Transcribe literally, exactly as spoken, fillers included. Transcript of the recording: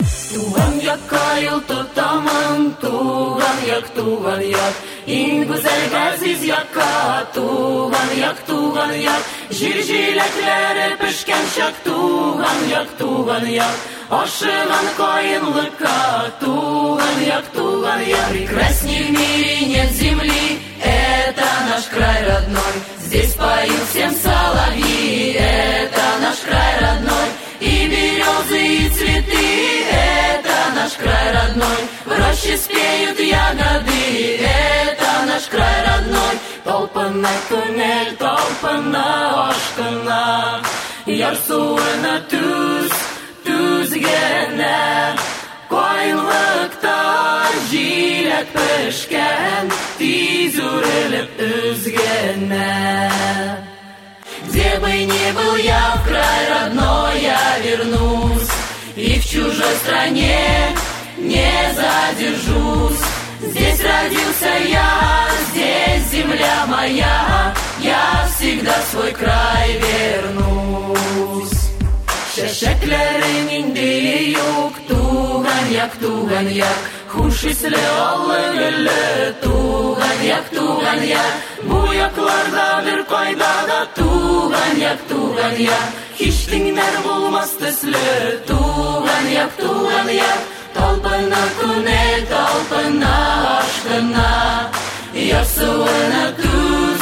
Туган якка юл тотамын, туган як, туган як. Иң güzel газиз якка, туган як, туган як. Жир жиләкләре пешкән чак, туган як, туган як. Ашыган каенлыкка, туган як, туган як. Прекрасней в мире нет земли, это наш край родной. Здесь поют всем соловьи, это наш край родной. И березы, и цветы, это наш край родной. В роще спеют ягоды, это наш край родной. Толпына күңел, толпына ашкына, ярсуына түз, түзгенә. Кайынлыкта җиләк пешкән, тиз үрелеп үзгәнә. Где бы ни был я, в край родной я вернусь, и в чужой стране не задержусь. Здесь родился я, здесь земля моя, я всегда в свой край вернусь. Чәчәкләре нинди юк, туган як, туган як. Хуш исле аллы гөлле, туган як, туган як. Бу якларда бер кайда да, туган як, туган як. Һич тиңнәр булмас төсле, туган як, туган як. Талпына күңел, талпына ашкына, ярсуына түз.